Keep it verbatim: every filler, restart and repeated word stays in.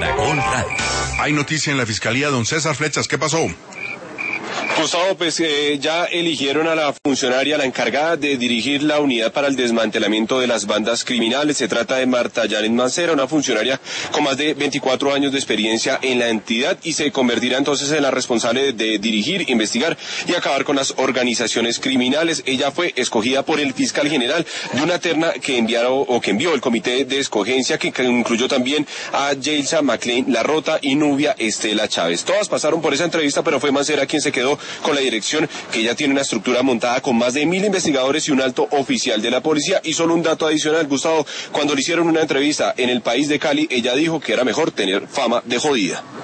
Hay noticia en la Fiscalía, don César Flechas, ¿qué pasó? Gustavo, pues eh, ya eligieron a la funcionaria, la encargada de dirigir la unidad para el desmantelamiento de las bandas criminales. Se trata de Marta Janet Mancera, una funcionaria con más de veinticuatro años de experiencia en la entidad, y se convertirá entonces en la responsable de dirigir, investigar y acabar con las organizaciones criminales. Ella fue escogida por el fiscal general de una terna que enviaron o que envió el comité de escogencia, que incluyó también a Yelsa McLean Larrota y Nubia Estela Chávez. Todas pasaron por esa entrevista, pero fue Mancera quien se quedó con la dirección, que ya tiene una estructura montada con más de mil investigadores y un alto oficial de la policía. Y solo un dato adicional, Gustavo, cuando le hicieron una entrevista en El País de Cali, ella dijo que era mejor tener fama de jodida.